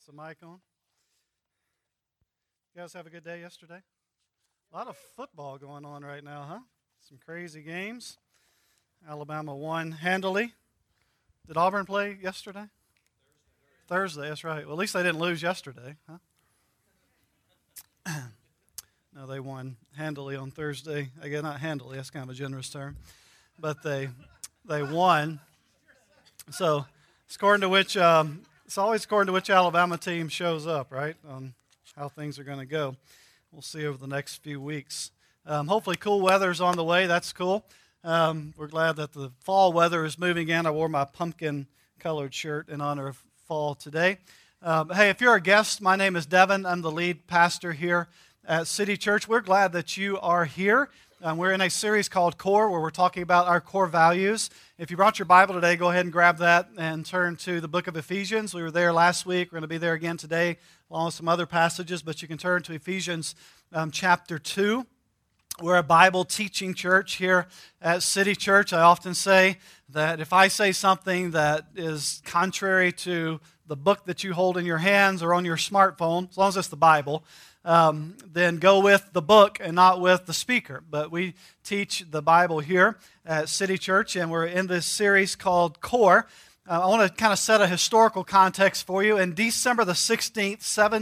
The mic on. You guys have a good day yesterday? A lot of football going on right now, huh? Some crazy games. Alabama won handily. Did Auburn play yesterday? Thursday, that's right. Well, at least they didn't lose yesterday, huh? No, they won handily on Thursday. Again, not handily, that's kind of a generous term. But they won. So, according to which... it's always according to which Alabama team shows up, right, on how things are going to go. We'll see over the next few weeks. Hopefully cool weather's on the way. That's cool. We're glad that the fall weather is moving in. I wore my pumpkin-colored shirt in honor of fall today. Hey, if you're a guest, my name is Devin. I'm the lead pastor here at City Church. We're glad that you are here. We're in a series called Core, where we're talking about our core values. If you brought your Bible today, go ahead and grab that and turn to the book of Ephesians. We were there last week. We're going to be there again today, along with some other passages, but you can turn to Ephesians chapter 2. We're a Bible teaching church here at City Church. I often say that if I say something that is contrary to the book that you hold in your hands or on your smartphone, as long as it's the Bible, then go with the book and not with the speaker. But we teach the Bible here at City Church, and we're in this series called Core. I want to kind of set a historical context for you. In December the 16th,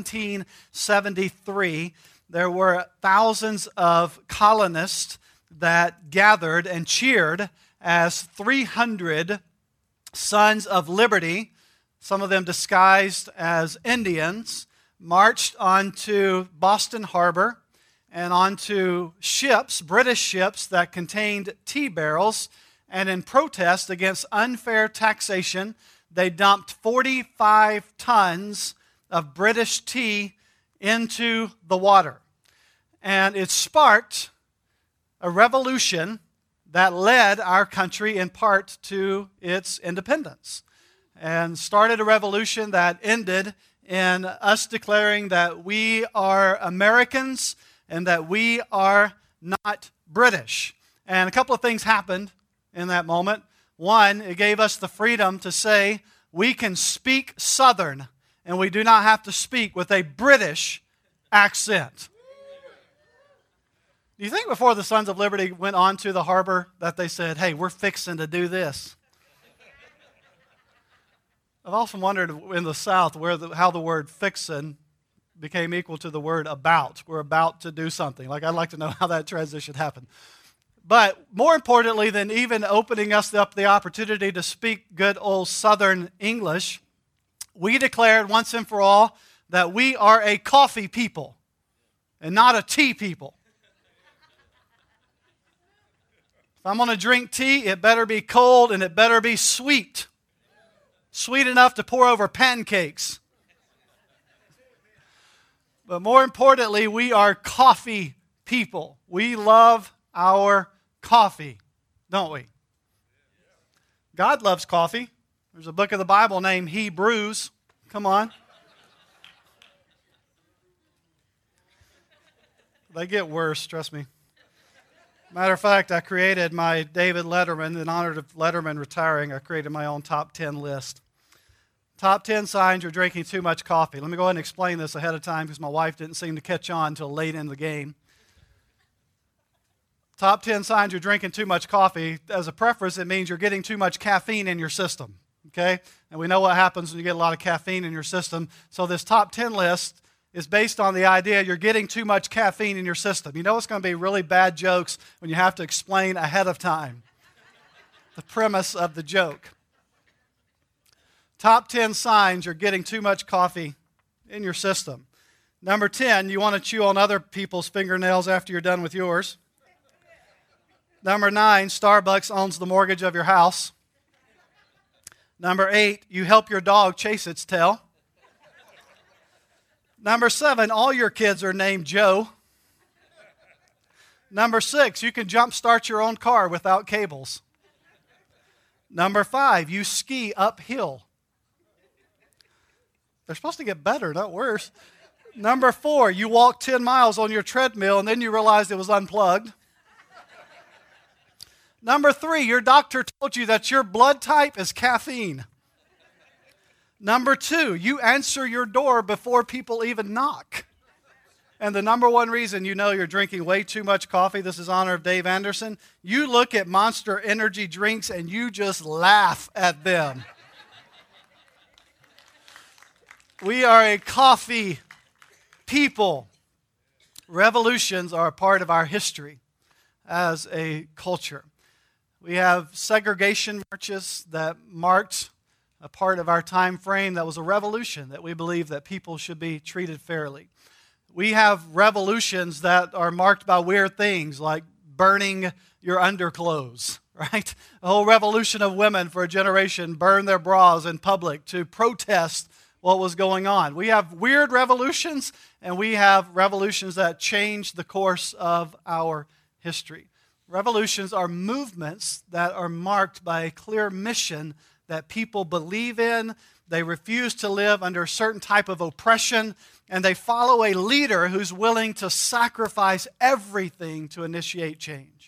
1773, there were thousands of colonists that gathered and cheered as 300 Sons of Liberty, some of them disguised as Indians, marched onto Boston Harbor and onto ships, British ships that contained tea barrels, and in protest against unfair taxation, they dumped 45 tons of British tea into the water. And it sparked a revolution that led our country in part to its independence, and started a revolution that ended in us declaring that we are Americans and that we are not British. And a couple of things happened in that moment. One, it gave us the freedom to say we can speak Southern and we do not have to speak with a British accent. Do you think before the Sons of Liberty went onto the harbor that they said, hey, we're fixing to do this? I've often wondered in the South how the word fixin' became equal to the word about. We're about to do something. I'd like to know how that transition happened. But more importantly than even opening us up the opportunity to speak good old Southern English, we declared once and for all that we are a coffee people and not a tea people. If I'm going to drink tea, it better be cold and it better be sweet. Sweet enough to pour over pancakes. But more importantly, we are coffee people. We love our coffee, don't we? God loves coffee. There's a book of the Bible named Hebrews. Come on. They get worse, trust me. Matter of fact, I created my David Letterman, in honor of Letterman retiring, I created my own top 10 list. Top 10 signs you're drinking too much coffee. Let me go ahead and explain this ahead of time because my wife didn't seem to catch on until late in the game. Top 10 signs you're drinking too much coffee. As a preference, it means you're getting too much caffeine in your system. Okay? And we know what happens when you get a lot of caffeine in your system. So this top 10 list is based on the idea you're getting too much caffeine in your system. You know it's going to be really bad jokes when you have to explain ahead of time the premise of the joke. Top 10 signs you're getting too much coffee in your system. Number 10, you want to chew on other people's fingernails after you're done with yours. Number 9, Starbucks owns the mortgage of your house. Number 8, you help your dog chase its tail. Number 7, all your kids are named Joe. Number 6, you can jump start your own car without cables. Number 5, you ski uphill. They're supposed to get better, not worse. Number 4, you walk 10 miles on your treadmill and then you realize it was unplugged. Number 3, your doctor told you that your blood type is caffeine. Number 2, you answer your door before people even knock. And the number one reason you know you're drinking way too much coffee, this is in honor of Dave Anderson, you look at Monster energy drinks and you just laugh at them. We are a coffee people. Revolutions are a part of our history as a culture. We have segregation marches that marked a part of our time frame that was a revolution, that we believe that people should be treated fairly. We have revolutions that are marked by weird things like burning your underclothes, right? The whole revolution of women for a generation burned their bras in public to protest what was going on. We have weird revolutions, and we have revolutions that change the course of our history. Revolutions are movements that are marked by a clear mission that people believe in. They refuse to live under a certain type of oppression, and they follow a leader who's willing to sacrifice everything to initiate change.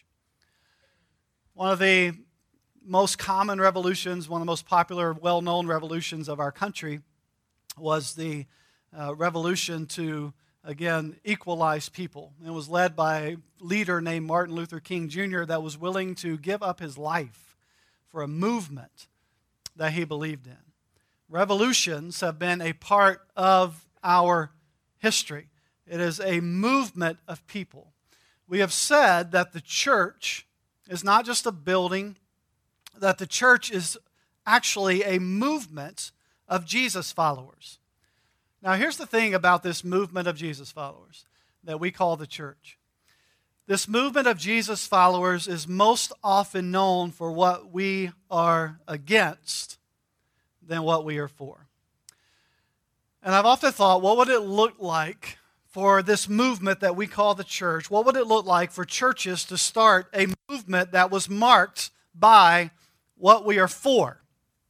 One of the most common revolutions, one of the most popular, well-known revolutions of our country was the revolution to, again, equalize people. It was led by a leader named Martin Luther King Jr. that was willing to give up his life for a movement that he believed in. Revolutions have been a part of our history. It is a movement of people. We have said that the church is not just a building, that the church is actually a movement of Jesus followers. Now, here's the thing about this movement of Jesus followers that we call the church. This movement of Jesus followers is most often known for what we are against than what we are for. And I've often thought, what would it look like for this movement that we call the church? What would it look like for churches to start a movement that was marked by what we are for?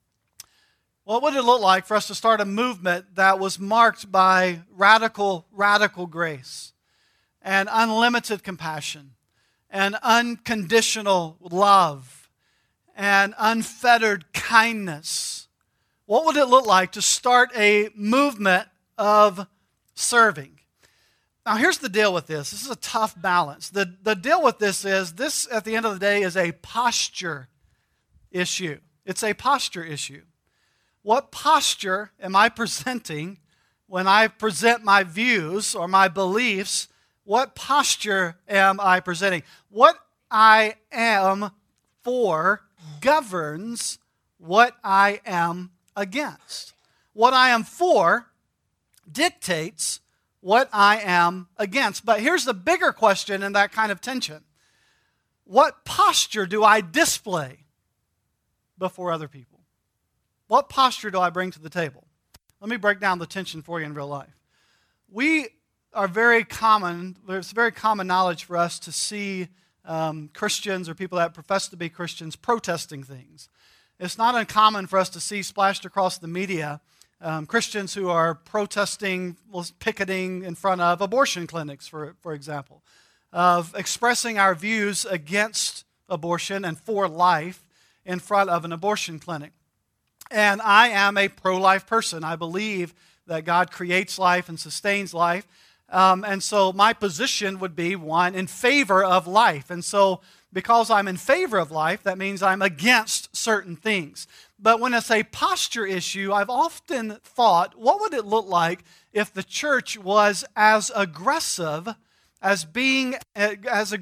What would it look like for us to start a movement that was marked by radical grace and unlimited compassion and unconditional love and unfettered kindness? What would it look like to start a movement of serving? Now, here's the deal with this. This is a tough balance. The deal with this is, this, at the end of the day, is a posture issue. It's a posture issue. What posture am I presenting when I present my views or my beliefs? What posture am I presenting? What I am for governs what I am against. What I am for dictates what I am against. But here's the bigger question in that kind of tension. What posture do I display before other people? What posture do I bring to the table? Let me break down the tension for you in real life. There's very common knowledge for us to see Christians or people that profess to be Christians protesting things. It's not uncommon for us to see splashed across the media Christians who are protesting, picketing in front of abortion clinics, for example, of expressing our views against abortion and for life in front of an abortion clinic. And I am a pro-life person. I believe that God creates life and sustains life. And so my position would be one in favor of life. And so because I'm in favor of life, that means I'm against certain things. But when it's a posture issue, I've often thought, what would it look like if the church was as aggressive being at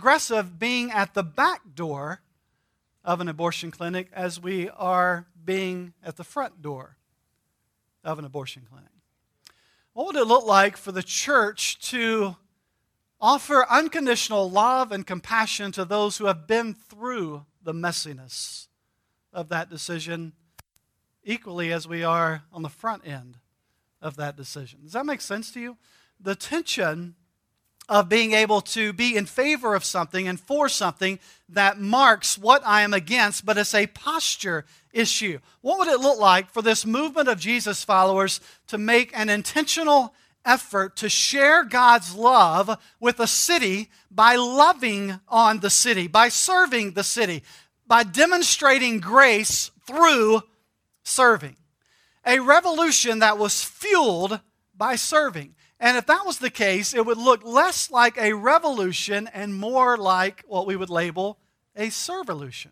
the back door of an abortion clinic as we are being at the front door of an abortion clinic? What would it look like for the church to offer unconditional love and compassion to those who have been through the messiness of that decision, equally as we are on the front end of that decision? Does that make sense to you? The tension of being able to be in favor of something and for something that marks what I am against, but it's a posture issue. What would it look like for this movement of Jesus followers to make an intentional effort to share God's love with a city by loving on the city, by serving the city, by demonstrating grace through serving? a revolution that was fueled by serving. And if that was the case, it would look less like a revolution and more like what we would label a servolution.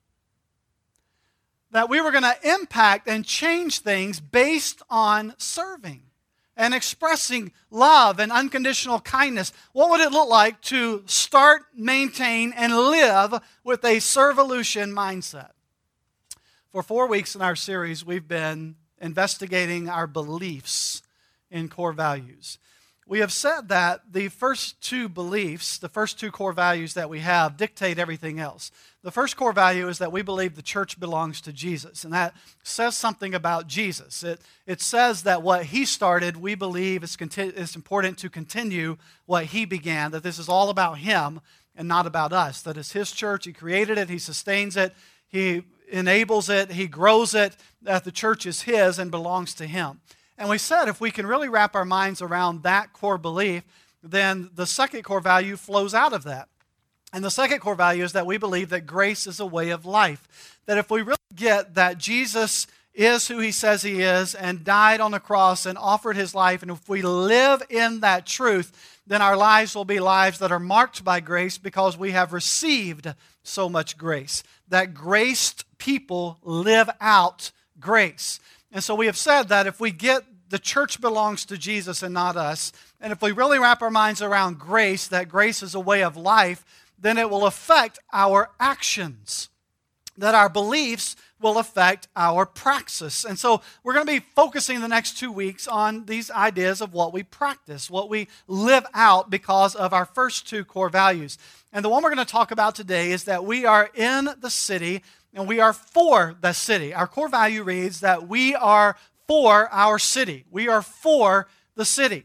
That we were going to impact and change things based on serving and expressing love and unconditional kindness. What would it look like to start, maintain, and live with a servolution mindset? For 4 weeks in our series, we've been investigating our beliefs in core values. We have said that the first two beliefs, the first two core values that we have, dictate everything else. The first core value is that we believe the church belongs to Jesus, and that says something about Jesus. It says that what he started, we believe it's important to continue what he began, that this is all about him and not about us, that it's his church, he created it, he sustains it, he enables it, he grows it, that the church is his and belongs to him. And we said if we can really wrap our minds around that core belief, then the second core value flows out of that. And the second core value is that we believe that grace is a way of life. That if we really get that Jesus is who he says he is and died on the cross and offered his life, and if we live in that truth, then our lives will be lives that are marked by grace because we have received so much grace. That graced people live out grace. And so we have said that if we get the church belongs to Jesus and not us, and if we really wrap our minds around grace, that grace is a way of life, then it will affect our actions. That our beliefs will affect our praxis. And so we're going to be focusing the next 2 weeks on these ideas of what we practice, what we live out because of our first two core values. And the one we're going to talk about today is that we are in the city and we are for the city. Our core value reads that we are for our city. We are for the city.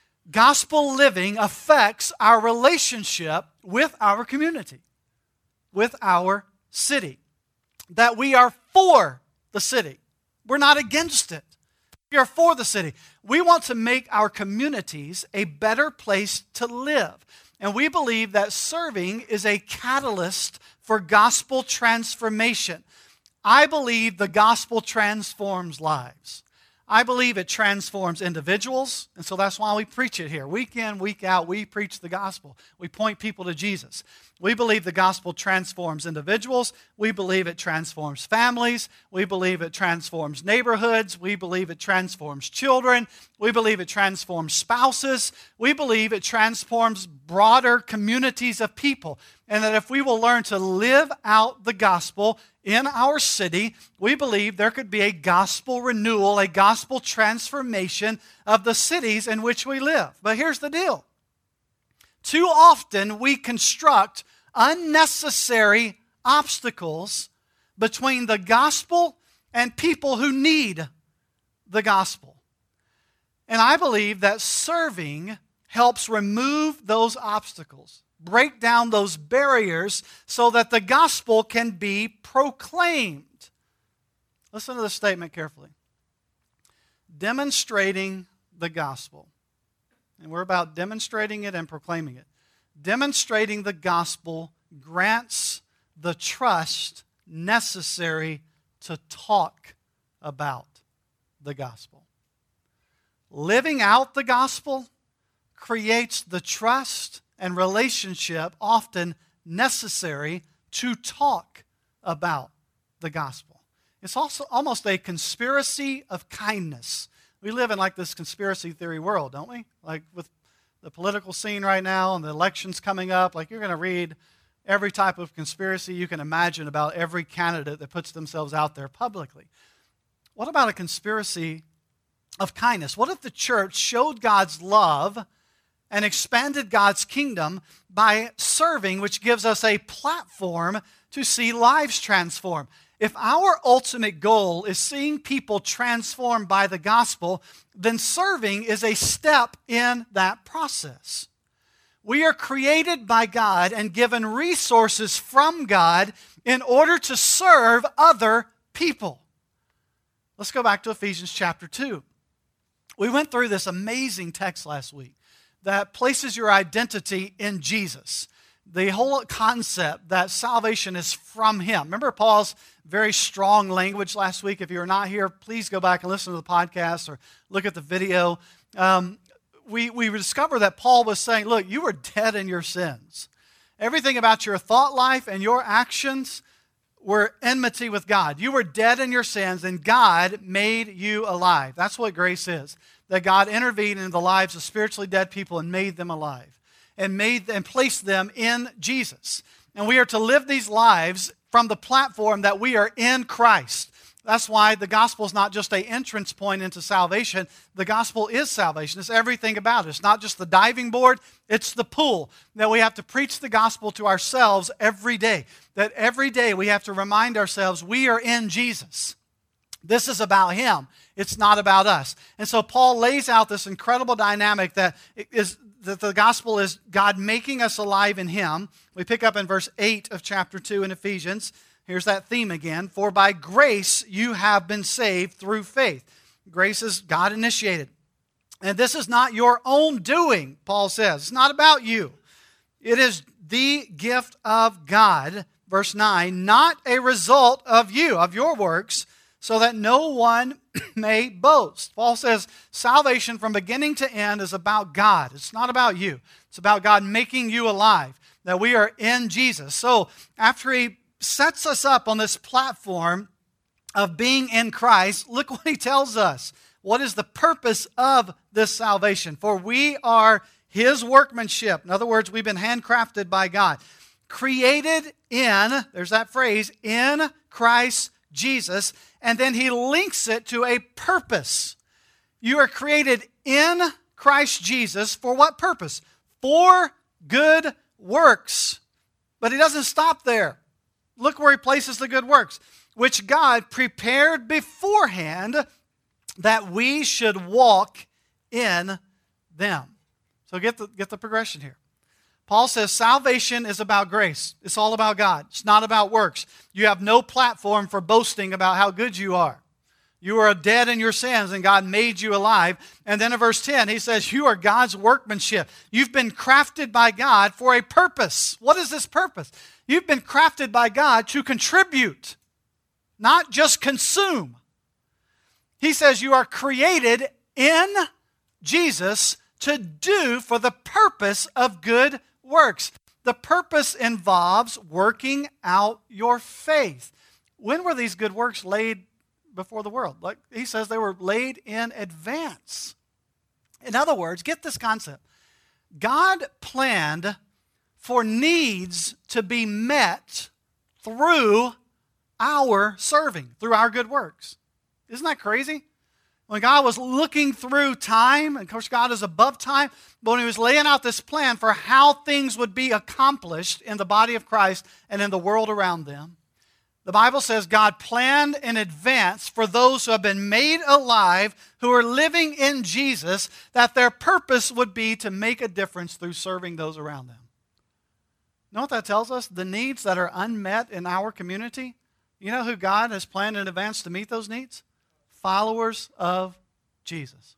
Gospel living affects our relationship with our community, with our city. That we are for the city. We're not against it. We are for the city. We want to make our communities a better place to live. And we believe that serving is a catalyst for gospel transformation. I believe the gospel transforms lives. I believe it transforms individuals, and so that's why we preach it here. Week in, week out, we preach the gospel. We point people to Jesus. We believe the gospel transforms individuals. We believe it transforms families. We believe it transforms neighborhoods. We believe it transforms children. We believe it transforms spouses. We believe it transforms broader communities of people. And that if we will learn to live out the gospel in our city, we believe there could be a gospel renewal, a gospel transformation of the cities in which we live. But here's the deal. Too often we construct unnecessary obstacles between the gospel and people who need the gospel. And I believe that serving helps remove those obstacles, break down those barriers so that the gospel can be proclaimed. Listen to this statement carefully. Demonstrating the gospel. And we're about demonstrating it and proclaiming it. Demonstrating the gospel grants the trust necessary to talk about the gospel. Living out the gospel creates the trust and relationship often necessary to talk about the gospel. It's also almost a conspiracy of kindness. We live in like this conspiracy theory world, don't we? Like with the political scene right now and the elections coming up, like you're going to read every type of conspiracy you can imagine about every candidate that puts themselves out there publicly. What about a conspiracy of kindness? What if the church showed God's love and expanded God's kingdom by serving, which gives us a platform to see lives transform? If our ultimate goal is seeing people transformed by the gospel, then serving is a step in that process. We are created by God and given resources from God in order to serve other people. Let's go back to Ephesians chapter 2. We went through this amazing text last week that places your identity in Jesus. the whole concept that salvation is from Him. Remember Paul's very strong language last week? If you were not here, please go back and listen to the podcast or look at the video. We discover that Paul was saying, look, you were dead in your sins. Everything about your thought life and your actions were enmity with God. You were dead in your sins, and God made you alive. That's what grace is, that God intervened in the lives of spiritually dead people and made them alive, and placed them in Jesus. And we are to live these lives from the platform that we are in Christ. That's why the gospel is not just an entrance point into salvation. The gospel is salvation. It's everything about it. It's not just the diving board. It's the pool. That we have to preach the gospel to ourselves every day. That every day we have to remind ourselves we are in Jesus. This is about Him. It's not about us. And so Paul lays out this incredible dynamic that the gospel is God making us alive in Him. We pick up in verse 8 of chapter 2 in Ephesians. Here's that theme again. For by grace you have been saved through faith. Grace is God initiated. And this is not your own doing, Paul says. It's not about you. It is the gift of God, verse 9, not a result of you, of your works, so that no one may boast. Paul says salvation from beginning to end is about God. It's not about you. It's about God making you alive, that we are in Jesus. So after He sets us up on this platform of being in Christ, look what He tells us. What is the purpose of this salvation? For we are His workmanship. In other words, we've been handcrafted by God. Created in, there's that phrase, in Christ Jesus. And then He links it to a purpose. You are created in Christ Jesus for what purpose? For good works. But He doesn't stop there. Look where He places the good works, which God prepared beforehand that we should walk in them. So get the progression here. Paul says salvation is about grace. It's all about God. It's not about works. You have no platform for boasting about how good you are. You are dead in your sins and God made you alive. And then in verse 10, he says, you are God's workmanship. You've been crafted by God for a purpose. What is this purpose? You've been crafted by God to contribute, not just consume. He says you are created in Jesus to do for the purpose of good works. The purpose involves working out your faith. When were these good works laid before the world? Like he says, they were laid in advance. In other words, get this concept. God planned for needs to be met through our serving, through our good works. Isn't that crazy? When God was looking through time, and of course God is above time, but when He was laying out this plan for how things would be accomplished in the body of Christ and in the world around them, the Bible says God planned in advance for those who have been made alive, who are living in Jesus, that their purpose would be to make a difference through serving those around them. You know what that tells us? The needs that are unmet in our community, you know who God has planned in advance to meet those needs? Followers of Jesus.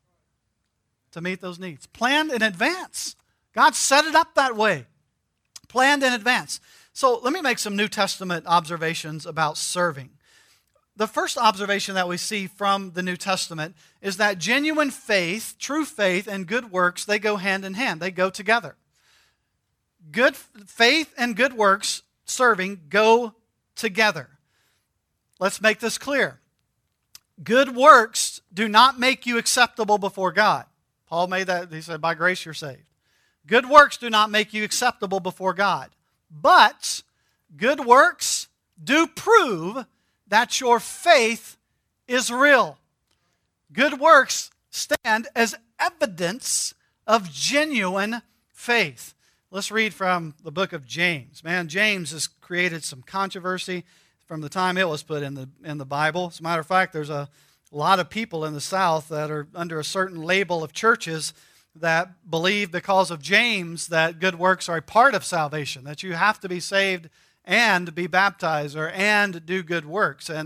To meet those needs. Planned in advance. God set it up that way. Planned in advance. So let me make some New Testament observations about serving. The first observation that we see from the New Testament is that genuine faith, true faith, and good works, they go hand in hand. They go together. Good faith and good works, serving, go together. Let's make this clear. Good works do not make you acceptable before God. Paul made that, he said, by grace you're saved. Good works do not make you acceptable before God. But good works do prove that your faith is real. Good works stand as evidence of genuine faith. Let's read from the book of James. Man, James has created some controversy from the time it was put in the Bible. As a matter of fact, there's a lot of people in the South that are under a certain label of churches that believe because of James that good works are a part of salvation, that you have to be saved and be baptized and do good works. And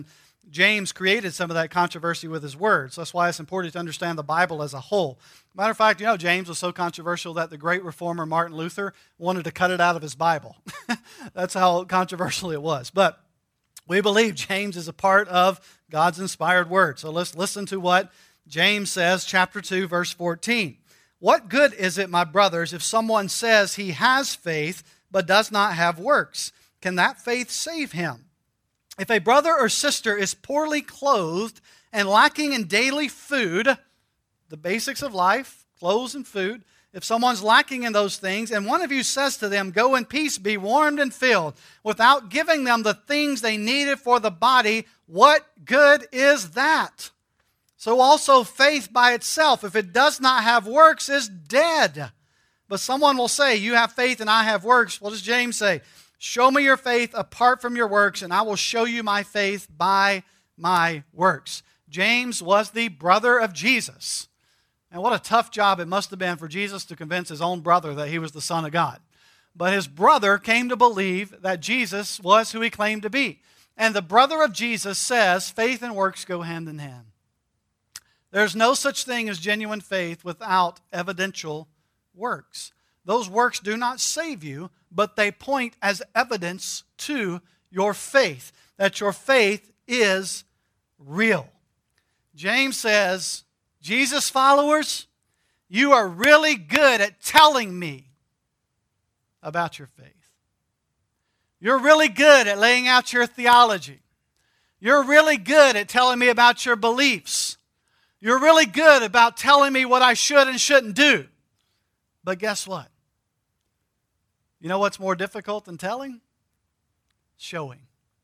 James created some of that controversy with his words. That's why it's important to understand the Bible as a whole. Matter of fact, James was so controversial that the great reformer Martin Luther wanted to cut it out of his Bible. That's how controversial it was. But we believe James is a part of God's inspired word. So let's listen to what James says, chapter 2, verse 14. What good is it, my brothers, if someone says he has faith but does not have works? Can that faith save him? If a brother or sister is poorly clothed and lacking in daily food, the basics of life, clothes and food, if someone's lacking in those things, and one of you says to them, go in peace, be warmed and filled, without giving them the things they needed for the body, what good is that? So also faith by itself, if it does not have works, is dead. But someone will say, you have faith and I have works. What does James say? Show me your faith apart from your works, and I will show you my faith by my works. James was the brother of Jesus. And what a tough job it must have been for Jesus to convince his own brother that he was the Son of God. But his brother came to believe that Jesus was who he claimed to be. And the brother of Jesus says faith and works go hand in hand. There's no such thing as genuine faith without evidential works. Those works do not save you, but they point as evidence to your faith, that your faith is real. James says, Jesus followers, you are really good at telling me about your faith. You're really good at laying out your theology. You're really good at telling me about your beliefs. You're really good about telling me what I should and shouldn't do. But guess what? You know what's more difficult than telling? Showing.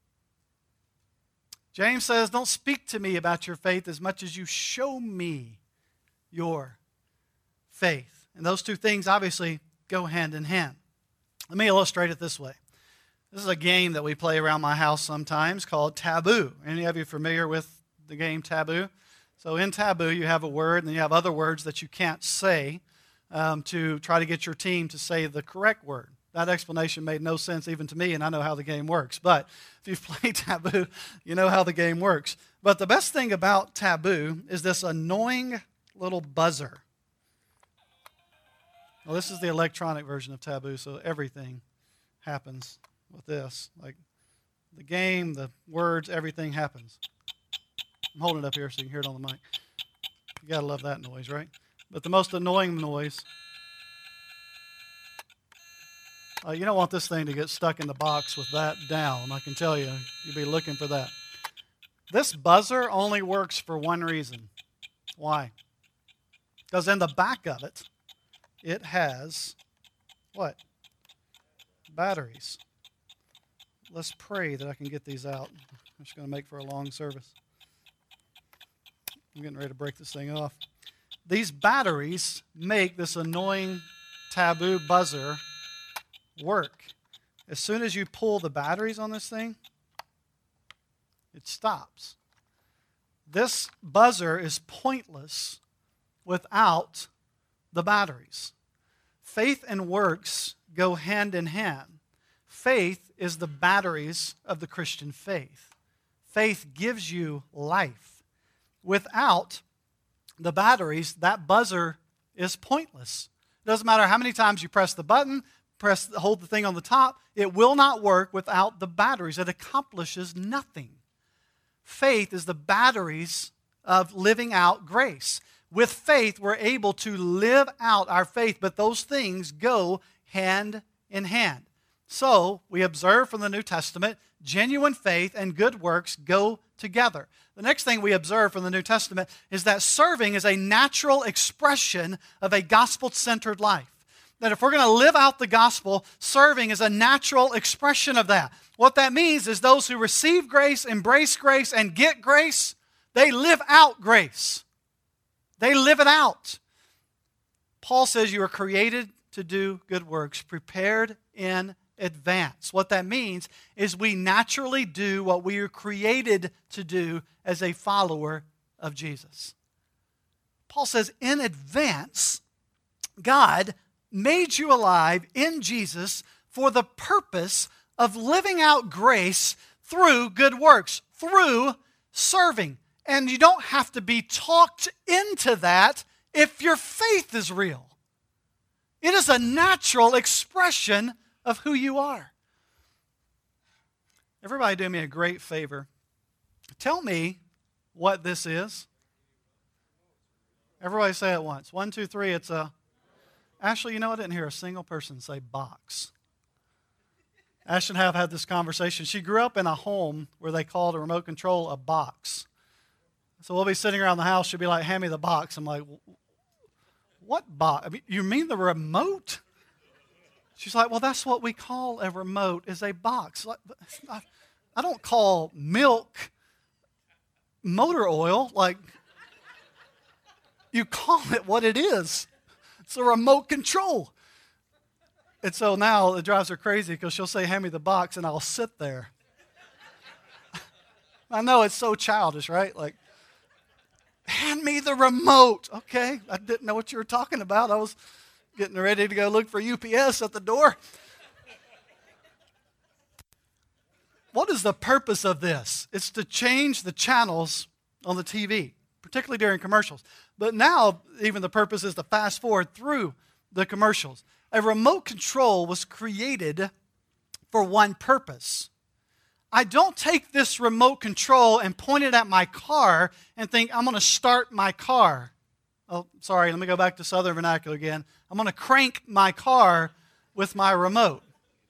James says, don't speak to me about your faith as much as you show me your faith. And those two things obviously go hand in hand. Let me illustrate it this way. This is a game that we play around my house sometimes called Taboo. Any of you familiar with the game Taboo? So in Taboo, you have a word, and then you have other words that you can't say to try to get your team to say the correct word. That explanation made no sense even to me, and I know how the game works. But if you've played Taboo, you know how the game works. But the best thing about Taboo is this annoying little buzzer. Well, this is the electronic version of Taboo, so everything happens with this. Like the game, the words, everything happens. I'm holding it up here so you can hear it on the mic. You got to love that noise, right? But the most annoying noise, you don't want this thing to get stuck in the box with that down. I can tell you, you'll be looking for that. This buzzer only works for one reason. Why? Because in the back of it, it has what? Batteries. Let's pray that I can get these out. I'm just going to make for a long service. I'm getting ready to break this thing off. These batteries make this annoying Taboo buzzer work. As soon as you pull the batteries on this thing, it stops. This buzzer is pointless without the batteries. Faith and works go hand in hand. Faith is the batteries of the Christian faith. Faith gives you life. Without the batteries, that buzzer is pointless. It doesn't matter how many times you press the button, hold the thing on the top, it will not work without the batteries. It accomplishes nothing. Faith is the batteries of living out grace. With faith, we're able to live out our faith, but those things go hand in hand. So, we observe from the New Testament, genuine faith and good works go together. The next thing we observe from the New Testament is that serving is a natural expression of a gospel-centered life. That if we're going to live out the gospel, serving is a natural expression of that. What that means is those who receive grace, embrace grace, and get grace, they live out grace. They live it out. Paul says you are created to do good works, prepared in advance. What that means is we naturally do what we are created to do as a follower of Jesus. Paul says in advance, God made you alive in Jesus for the purpose of living out grace through good works, through serving. And you don't have to be talked into that if your faith is real. It is a natural expression of who you are. Everybody do me a great favor. Tell me what this is. Everybody say it once. 1, 2, 3, it's a... Ashley, you know, I didn't hear a single person say box. Ashley and I have had this conversation. She grew up in a home where they called a remote control a box. So we'll be sitting around the house. She'll be like, hand me the box. I'm like, what box? I mean, you mean the remote? She's like, well, that's what we call a remote, is a box. I don't call milk motor oil. Like, you call it what it is. It's a remote control. And so now it drives her crazy because she'll say, hand me the box, and I'll sit there. I know it's so childish, right? Like, hand me the remote. Okay, I didn't know what you were talking about. I was getting ready to go look for UPS at the door. What is the purpose of this? It's to change the channels on the TV, particularly during commercials. But now, even the purpose is to fast forward through the commercials. A remote control was created for one purpose. I don't take this remote control and point it at my car and think, I'm going to start my car. Oh, sorry, let me go back to Southern vernacular again. I'm going to crank my car with my remote.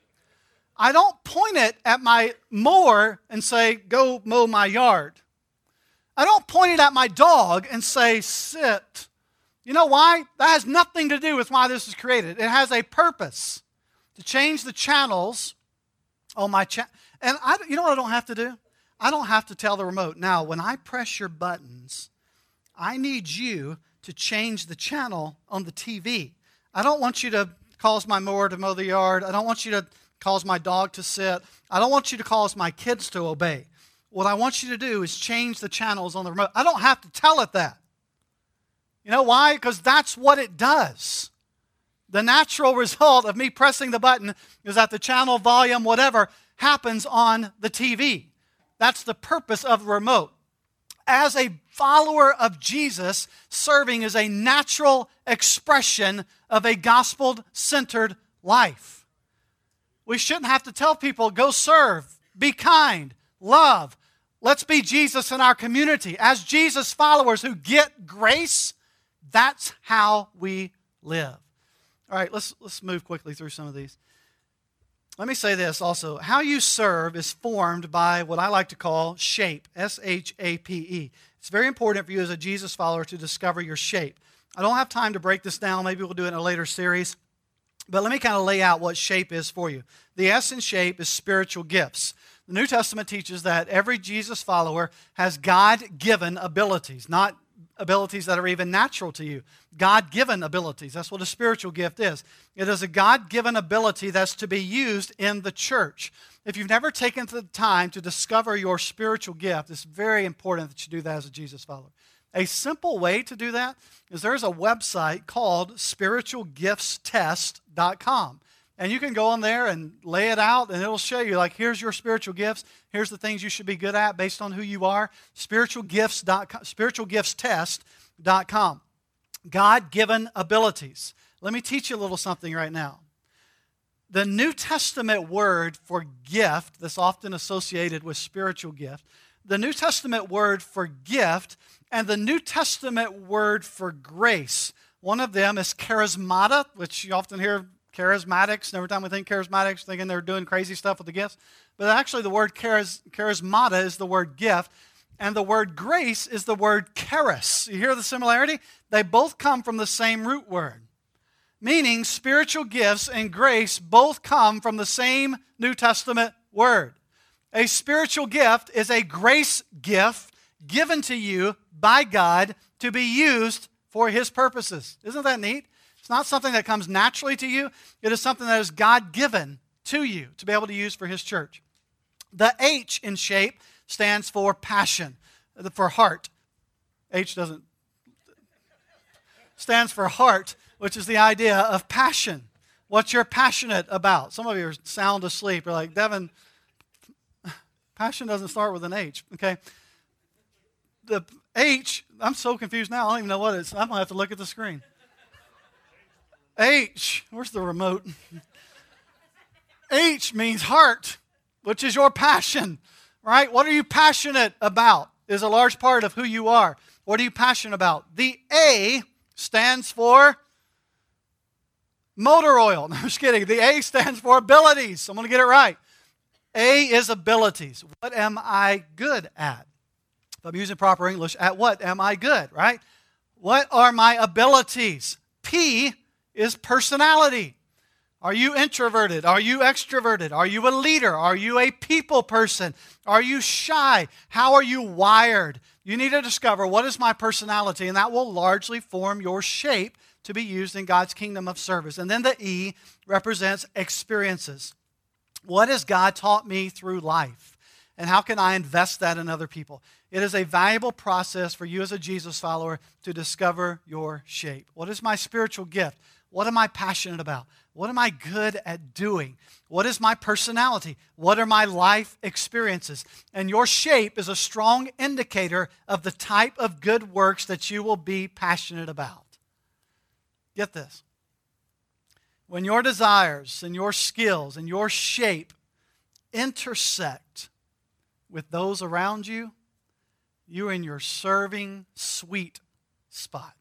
I don't point it at my mower and say, go mow my yard. I don't point it at my dog and say, sit. You know why? That has nothing to do with why this is created. It has a purpose to change the channels on my channel. And you know what I don't have to do? I don't have to tell the remote, now, when I press your buttons, I need you to change the channel on the TV. I don't want you to cause my mower to mow the yard. I don't want you to cause my dog to sit. I don't want you to cause my kids to obey. What I want you to do is change the channels on the remote. I don't have to tell it that. You know why? Because that's what it does. The natural result of me pressing the button is that the channel, volume, whatever, happens on the TV. That's the purpose of the remote. As a follower of Jesus, serving is a natural expression of a gospel-centered life. We shouldn't have to tell people, go serve, be kind, love. Let's be Jesus in our community. As Jesus followers who get grace, that's how we live. All right, let's move quickly through some of these. Let me say this also. How you serve is formed by what I like to call shape, S-H-A-P-E. It's very important for you as a Jesus follower to discover your shape. I don't have time to break this down. Maybe we'll do it in a later series. But let me kind of lay out what shape is for you. The S in shape is spiritual gifts. The New Testament teaches that every Jesus follower has God-given abilities, not abilities that are even natural to you. God-given abilities. That's what a spiritual gift is. It is a God-given ability that's to be used in the church. If you've never taken the time to discover your spiritual gift, it's very important that you do that as a Jesus follower. A simple way to do that is there's a website called spiritualgiftstest.com. And you can go on there and lay it out, and it'll show you, like, here's your spiritual gifts. Here's the things you should be good at based on who you are. Spiritualgiftstest.com. God-given abilities. Let me teach you a little something right now. The New Testament word for gift, that's often associated with spiritual gift, the New Testament word for gift and the New Testament word for grace, one of them is charismata, which you often hear charismatics. Every time we think charismatics, thinking they're doing crazy stuff with the gifts. But actually the word charismata is the word gift, and the word grace is the word charis. You hear the similarity? They both come from the same root word, meaning spiritual gifts and grace both come from the same New Testament word. A spiritual gift is a grace gift given to you by God to be used for His purposes. Isn't that neat? It's not something that comes naturally to you. It is something that is God-given to you to be able to use for His church. The H in shape stands for passion, for heart. Stands for heart, which is the idea of passion. What you're passionate about. Some of you are sound asleep. You're like, Devin, passion doesn't start with an H, okay? the H, I'm so confused now. I don't even know what it is. I'm going to have to look at the screen. H, where's the remote? H means heart, which is your passion, right? What are you passionate about is a large part of who you are. What are you passionate about? The A stands for motor oil. No, I'm just kidding. The A stands for abilities. I'm going to get it right. A is abilities. What am I good at? If I'm using proper English, at what am I good, right? What are my abilities? P is personality. Are you introverted? Are you extroverted? Are you a leader? Are you a people person? Are you shy? How are you wired? You need to discover what is my personality, and that will largely form your shape to be used in God's kingdom of service. And then the E represents experiences. What has God taught me through life? And how can I invest that in other people? It is a valuable process for you as a Jesus follower to discover your shape. What is my spiritual gift? What am I passionate about? What am I good at doing? What is my personality? What are my life experiences? And your shape is a strong indicator of the type of good works that you will be passionate about. Get this. When your desires and your skills and your shape intersect with those around you, you're in your serving sweet spot.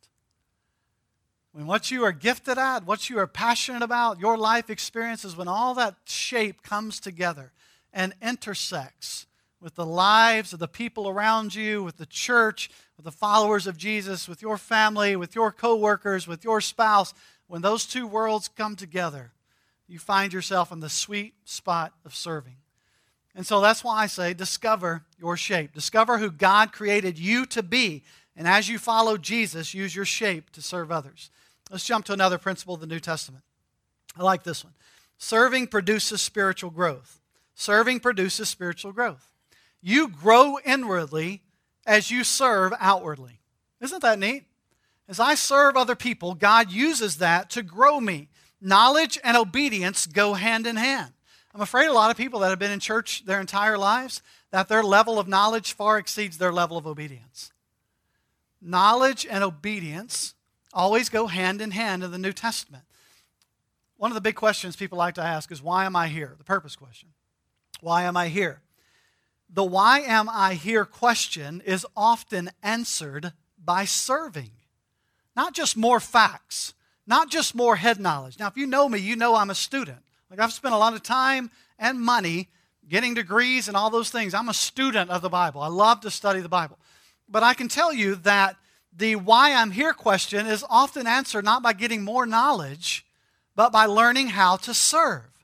When what you are gifted at, what you are passionate about, your life experiences, when all that shape comes together and intersects with the lives of the people around you, with the church, with the followers of Jesus, with your family, with your coworkers, with your spouse, when those two worlds come together, you find yourself in the sweet spot of serving. And so that's why I say discover your shape. Discover who God created you to be. And as you follow Jesus, use your shape to serve others. Let's jump to another principle of the New Testament. I like this one. Serving produces spiritual growth. Serving produces spiritual growth. You grow inwardly as you serve outwardly. Isn't that neat? As I serve other people, God uses that to grow me. Knowledge and obedience go hand in hand. I'm afraid a lot of people that have been in church their entire lives, that their level of knowledge far exceeds their level of obedience. Knowledge and obedience always go hand in hand in the New Testament. One of the big questions people like to ask is, why am I here? The purpose question. Why am I here? The why am I here question is often answered by serving. Not just more facts, not just more head knowledge. Now, if you know me, you know I'm a student. Like, I've spent a lot of time and money getting degrees and all those things. I'm a student of the Bible. I love to study the Bible. But I can tell you that the why I'm here question is often answered not by getting more knowledge, but by learning how to serve.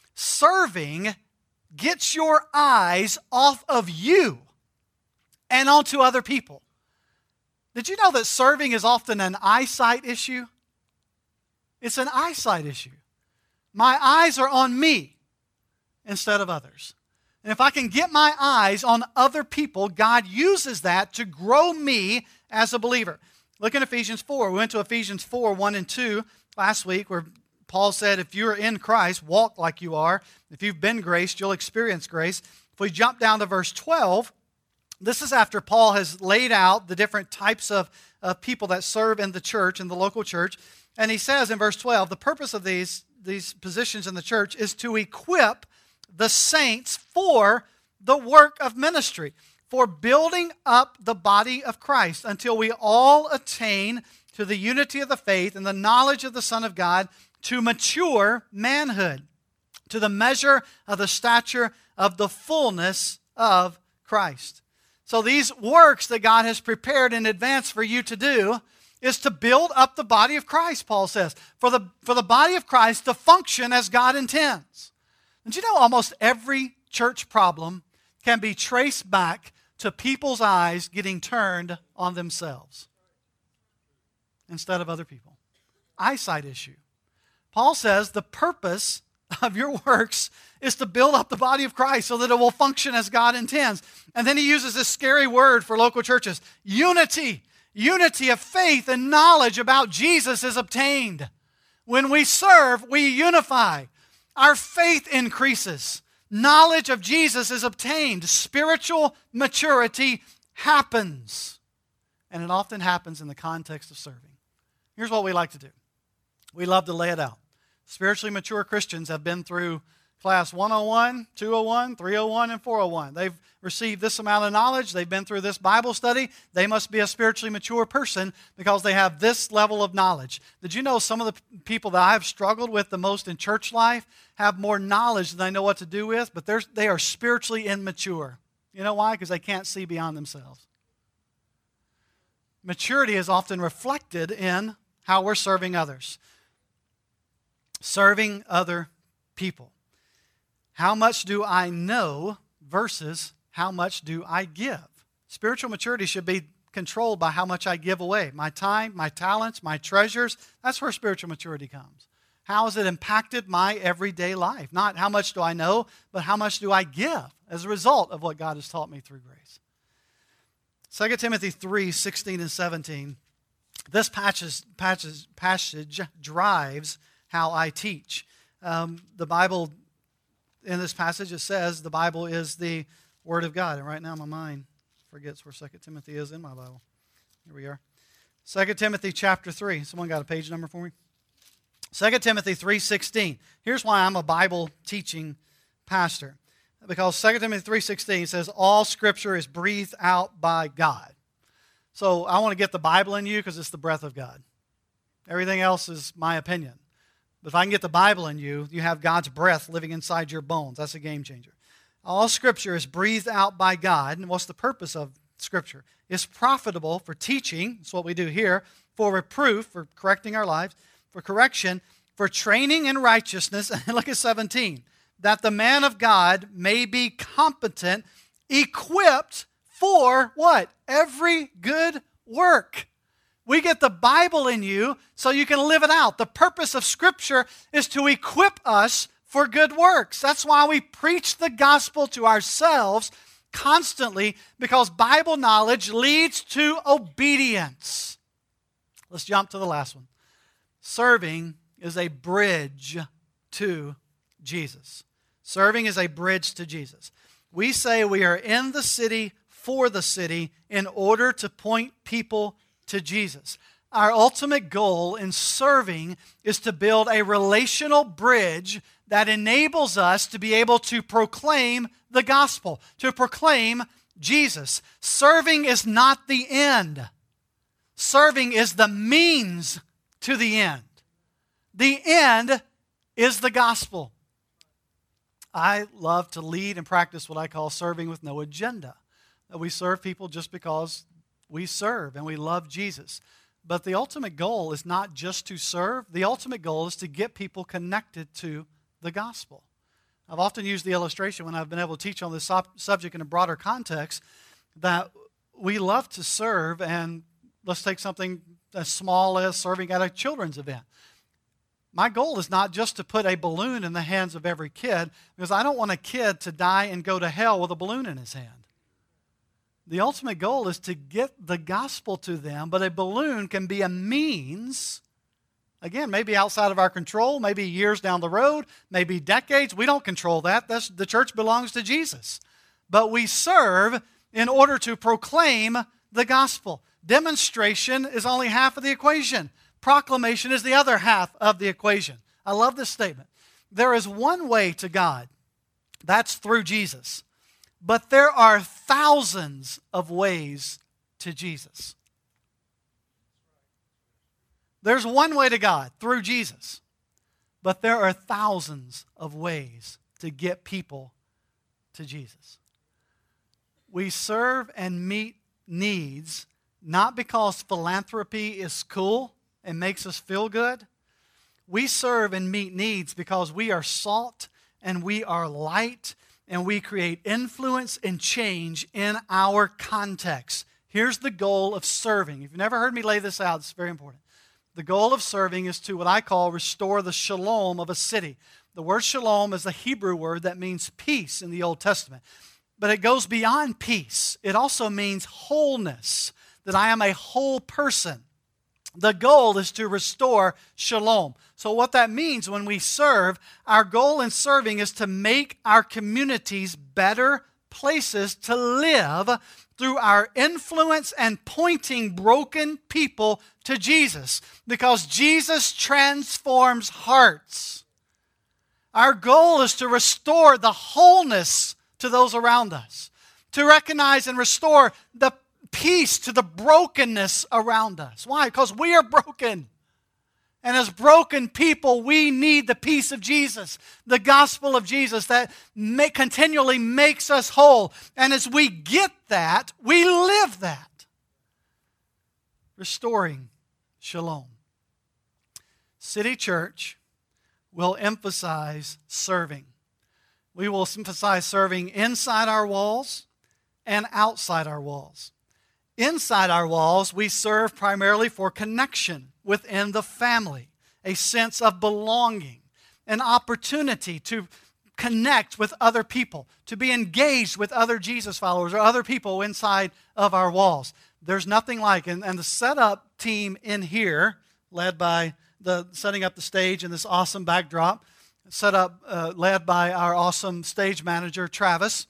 Serving gets your eyes off of you and onto other people. Did you know that serving is often an eyesight issue? It's an eyesight issue. My eyes are on me instead of others. And if I can get my eyes on other people, God uses that to grow me as a believer. Look in Ephesians 4. We went to Ephesians 4, 1 and 2 last week, where Paul said, if you're in Christ, walk like you are. If you've been graced, you'll experience grace. If we jump down to verse 12, this is after Paul has laid out the different types of people that serve in the church, in the local church. And he says in verse 12, the purpose of these positions in the church is to equip the saints for the work of ministry, for building up the body of Christ until we all attain to the unity of the faith and the knowledge of the Son of God, to mature manhood, to the measure of the stature of the fullness of Christ. So these works that God has prepared in advance for you to do is to build up the body of Christ, Paul says, for the body of Christ to function as God intends. And you know, almost every church problem can be traced back to people's eyes getting turned on themselves instead of other people. Eyesight issue. Paul says the purpose of your works is to build up the body of Christ so that it will function as God intends. And then he uses this scary word for local churches, unity. Unity of faith and knowledge about Jesus is obtained. When we serve, we unify. Our faith increases. Knowledge of Jesus is obtained. Spiritual maturity happens. And it often happens in the context of serving. Here's what we like to do. We love to lay it out. Spiritually mature Christians have been through class 101, 201, 301, and 401. They've received this amount of knowledge. They've been through this Bible study. They must be a spiritually mature person because they have this level of knowledge. Did you know some of the people that I've struggled with the most in church life have more knowledge than they know what to do with, but they are spiritually immature. You know why? Because they can't see beyond themselves. Maturity is often reflected in how we're serving others. Serving other people. How much do I know versus how much do I give? Spiritual maturity should be controlled by how much I give away. My time, my talents, my treasures. That's where spiritual maturity comes. How has it impacted my everyday life? Not how much do I know, but how much do I give as a result of what God has taught me through grace. 2 Timothy 3, 16 and 17. This passage drives how I teach. The Bible, in this passage, it says the Bible is the Word of God. And right now my mind forgets where 2 Timothy is in my Bible. Here we are. 2 Timothy chapter 3. Someone got a page number for me? 2 Timothy 3:16. Here's why I'm a Bible teaching pastor. Because 2 Timothy 3:16 says, all Scripture is breathed out by God. So I want to get the Bible in you because it's the breath of God. Everything else is my opinion. But if I can get the Bible in you, you have God's breath living inside your bones. That's a game changer. All Scripture is breathed out by God. And what's the purpose of Scripture? It's profitable for teaching. That's what we do here. For reproof, for correcting our lives. For correction. For training in righteousness. And look at 17. That the man of God may be competent, equipped for what? Every good work. We get the Bible in you so you can live it out. The purpose of Scripture is to equip us for good works. That's why we preach the gospel to ourselves constantly, because Bible knowledge leads to obedience. Let's jump to the last one. Serving is a bridge to Jesus. Serving is a bridge to Jesus. We say we are in the city for the city in order to point people to Jesus. Our ultimate goal in serving is to build a relational bridge that enables us to be able to proclaim the gospel, to proclaim Jesus. Serving is not the end. Serving is the means to the end. The end is the gospel. I love to lead and practice what I call serving with no agenda. We serve people just because we serve and we love Jesus. But the ultimate goal is not just to serve. The ultimate goal is to get people connected to the gospel. I've often used the illustration when I've been able to teach on this subject in a broader context that we love to serve, and let's take something as small as serving at a children's event. My goal is not just to put a balloon in the hands of every kid, because I don't want a kid to die and go to hell with a balloon in his hand. The ultimate goal is to get the gospel to them, but a balloon can be a means, again, maybe outside of our control, maybe years down the road, maybe decades. We don't control that. The church belongs to Jesus. But we serve in order to proclaim the gospel. Demonstration is only half of the equation. Proclamation is the other half of the equation. I love this statement. There is one way to God. That's through Jesus. But there are thousands of ways to Jesus. There's one way to God, through Jesus. But there are thousands of ways to get people to Jesus. We serve and meet needs not because philanthropy is cool and makes us feel good. We serve and meet needs because we are salt and we are light, and we create influence and change in our context. Here's the goal of serving. If you've never heard me lay this out, it's very important. The goal of serving is to what I call restore the shalom of a city. The word shalom is a Hebrew word that means peace in the Old Testament. But it goes beyond peace. It also means wholeness, that I am a whole person. The goal is to restore shalom. So what that means when we serve, our goal in serving is to make our communities better places to live through our influence and pointing broken people to Jesus, because Jesus transforms hearts. Our goal is to restore the wholeness to those around us, to recognize and restore the peace to the brokenness around us. Why? Because we are broken. And as broken people, we need the peace of Jesus, the gospel of Jesus that continually makes us whole. And as we get that, we live that. Restoring shalom. City Church will emphasize serving. We will emphasize serving inside our walls and outside our walls. Inside our walls, we serve primarily for connection within the family, a sense of belonging, an opportunity to connect with other people, to be engaged with other Jesus followers or other people inside of our walls. There's nothing like, and the setup team in here, led by the setting up the stage and this awesome backdrop, led by our awesome stage manager, Travis.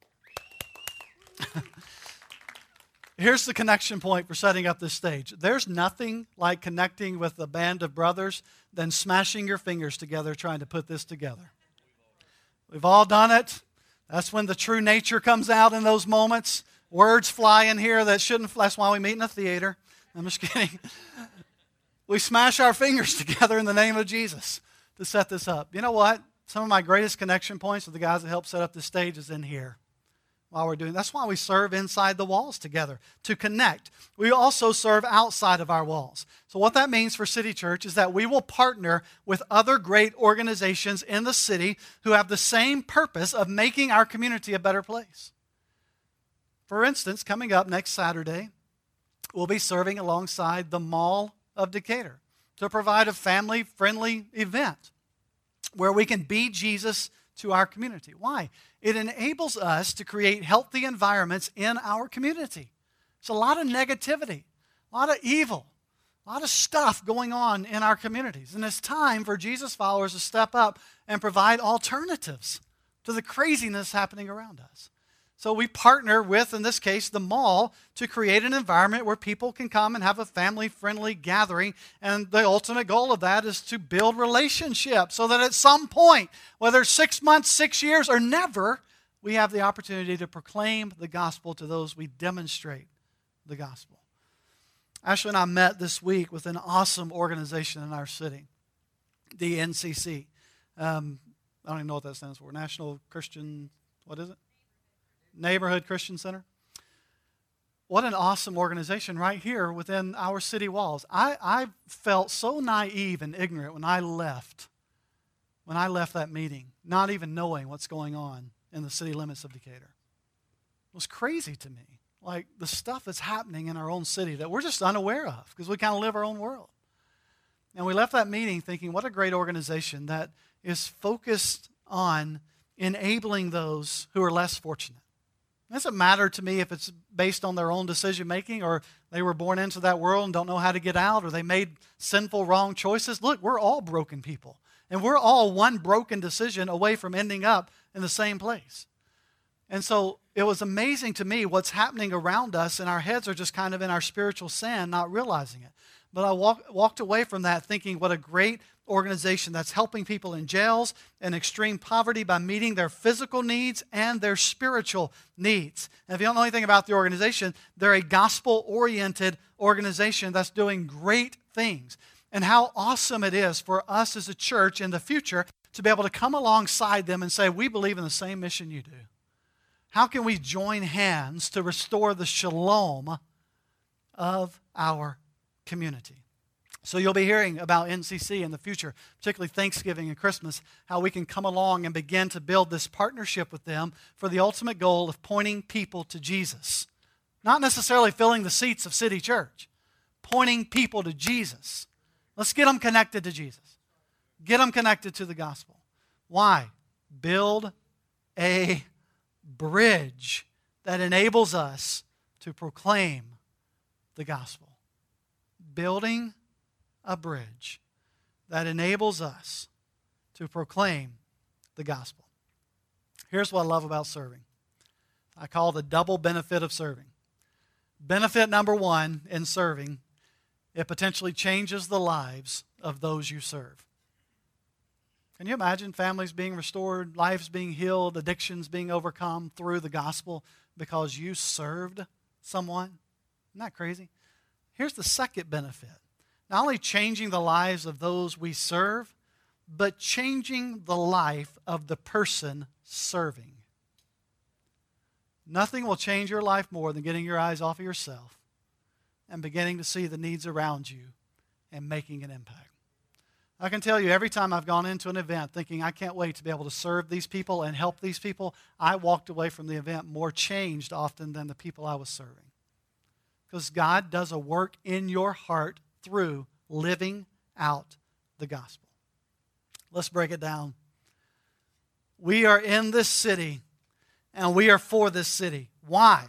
Here's the connection point for setting up this stage. There's nothing like connecting with a band of brothers than smashing your fingers together trying to put this together. We've all done it. That's when the true nature comes out in those moments. Words fly in here that shouldn't. That's why we meet in a theater. I'm just kidding. We smash our fingers together in the name of Jesus to set this up. You know what? Some of my greatest connection points with the guys that helped set up this stage is in here. While we're doing that's why we serve inside the walls together, to connect. We also serve outside of our walls. So what that means for City Church is that we will partner with other great organizations in the city who have the same purpose of making our community a better place. For instance, coming up next Saturday, we'll be serving alongside the Mall of Decatur to provide a family-friendly event where we can be Jesus to our community. Why? It enables us to create healthy environments in our community. There's a lot of negativity, a lot of evil, a lot of stuff going on in our communities. And it's time for Jesus followers to step up and provide alternatives to the craziness happening around us. So we partner with, in this case, the mall to create an environment where people can come and have a family-friendly gathering. And the ultimate goal of that is to build relationships so that at some point, whether 6 months, 6 years, or never, we have the opportunity to proclaim the gospel to those we demonstrate the gospel. Ashley and I met this week with an awesome organization in our city, the NCC. I don't even know what that stands for. National Christian, what is it? Neighborhood Christian Center. What an awesome organization right here within our city walls. I felt so naive and ignorant when I left that meeting, not even knowing what's going on in the city limits of Decatur. It was crazy to me, like the stuff that's happening in our own city that we're just unaware of because we kind of live our own world. And we left that meeting thinking, what a great organization that is focused on enabling those who are less fortunate. It doesn't matter to me if it's based on their own decision-making or they were born into that world and don't know how to get out or they made sinful, wrong choices. Look, we're all broken people. And we're all one broken decision away from ending up in the same place. And so it was amazing to me what's happening around us, and our heads are just kind of in our spiritual sand, not realizing it. But I walked away from that thinking what a great organization that's helping people in jails and extreme poverty by meeting their physical needs and their spiritual needs. And if you don't know anything about the organization, they're a gospel-oriented organization that's doing great things. And how awesome it is for us as a church in the future to be able to come alongside them and say, we believe in the same mission you do. How can we join hands to restore the shalom of our community? So you'll be hearing about NCC in the future, particularly Thanksgiving and Christmas, how we can come along and begin to build this partnership with them for the ultimate goal of pointing people to Jesus. Not necessarily filling the seats of City Church, pointing people to Jesus. Let's get them connected to Jesus. Get them connected to the gospel. Why? Build a bridge that enables us to proclaim the gospel. Building a bridge that enables us to proclaim the gospel. Here's what I love about serving. I call the double benefit of serving. Benefit number one in serving, it potentially changes the lives of those you serve. Can you imagine families being restored, lives being healed, addictions being overcome through the gospel because you served someone? Isn't that crazy? Here's the second benefit. Not only changing the lives of those we serve, but changing the life of the person serving. Nothing will change your life more than getting your eyes off of yourself and beginning to see the needs around you and making an impact. I can tell you, every time I've gone into an event thinking I can't wait to be able to serve these people and help these people, I walked away from the event more changed often than the people I was serving. Because God does a work in your heart through living out the gospel. Let's break it down. We are in this city, and we are for this city. Why?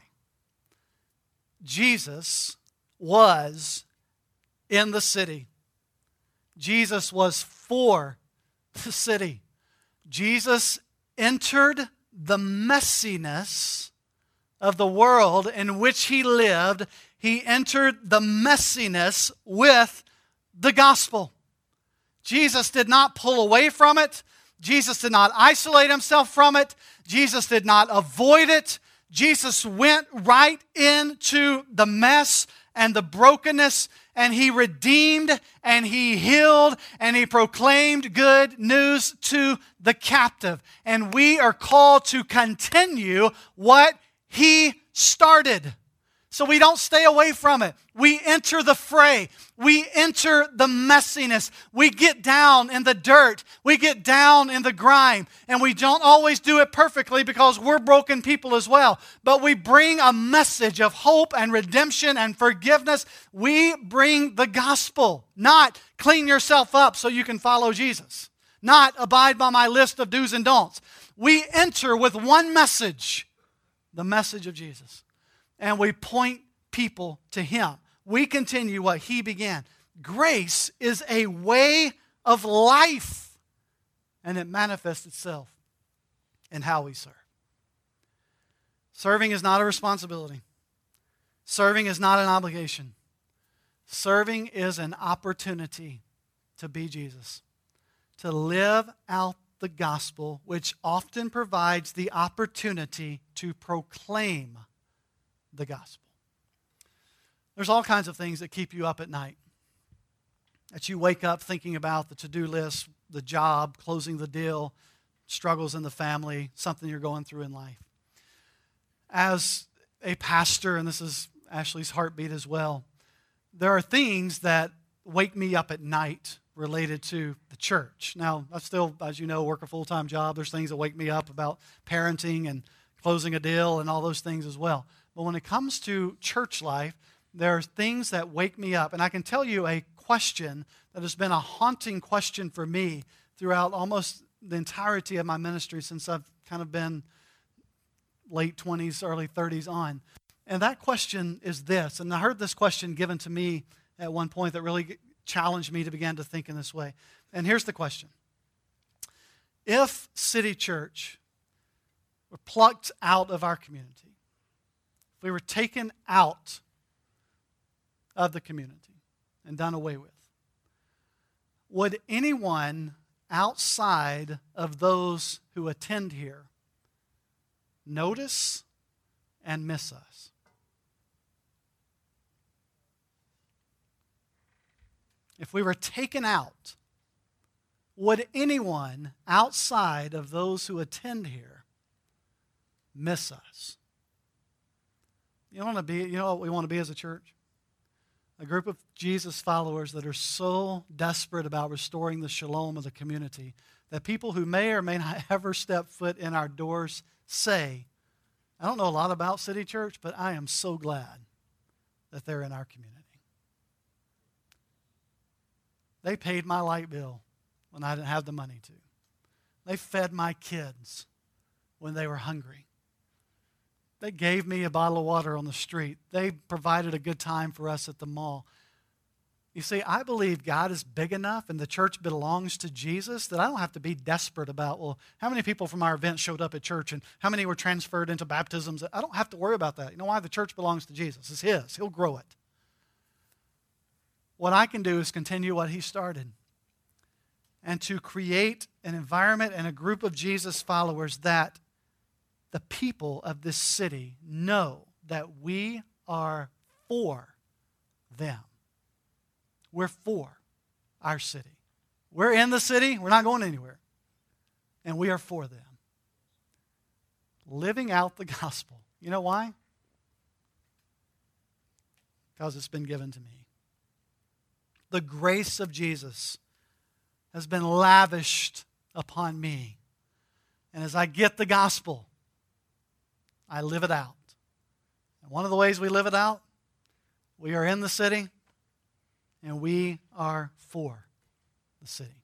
Jesus was in the city. Jesus was for the city. Jesus entered the messiness of the world in which he lived. He entered the messiness with the gospel. Jesus did not pull away from it. Jesus did not isolate himself from it. Jesus did not avoid it. Jesus went right into the mess and the brokenness, and he redeemed and he healed and he proclaimed good news to the captive. And we are called to continue what he started. So we don't stay away from it. We enter the fray. We enter the messiness. We get down in the dirt. We get down in the grime. And we don't always do it perfectly because we're broken people as well. But we bring a message of hope and redemption and forgiveness. We bring the gospel, not clean yourself up so you can follow Jesus, not abide by my list of do's and don'ts. We enter with one message, the message of Jesus. And we point people to him. We continue what he began. Grace is a way of life, and it manifests itself in how we serve. Serving is not a responsibility. Serving is not an obligation. Serving is an opportunity to be Jesus, to live out the gospel, which often provides the opportunity to proclaim the gospel. There's all kinds of things that keep you up at night, that you wake up thinking about: the to-do list, the job, closing the deal, struggles in the family, something you're going through in life. As a pastor, and this is Ashley's heartbeat as well, there are things that wake me up at night related to the church. Now, I still, as you know, work a full-time job. There's things that wake me up about parenting and closing a deal and all those things as well. But when it comes to church life, there are things that wake me up. And I can tell you a question that has been a haunting question for me throughout almost the entirety of my ministry since I've kind of been late 20s, early 30s on. And that question is this. And I heard this question given to me at one point that really challenged me to begin to think in this way. And here's the question. If City Church were plucked out of our community, if we were taken out of the community and done away with, would anyone outside of those who attend here notice and miss us? If we were taken out, would anyone outside of those who attend here miss us? You know what we want to be as a church? A group of Jesus followers that are so desperate about restoring the shalom of the community that people who may or may not ever step foot in our doors say, I don't know a lot about City Church, but I am so glad that they're in our community. They paid my light bill when I didn't have the money to. They fed my kids when they were hungry. They gave me a bottle of water on the street. They provided a good time for us at the mall. You see, I believe God is big enough and the church belongs to Jesus that I don't have to be desperate about, well, how many people from our event showed up at church and how many were transferred into baptisms. I don't have to worry about that. You know why? The church belongs to Jesus. It's His. He'll grow it. What I can do is continue what He started and to create an environment and a group of Jesus followers that the people of this city know that we are for them. We're for our city. We're in the city. We're not going anywhere. And we are for them. Living out the gospel. You know why? Because it's been given to me. The grace of Jesus has been lavished upon me. And as I get the gospel, I live it out. And one of the ways we live it out, we are in the city, and we are for the city.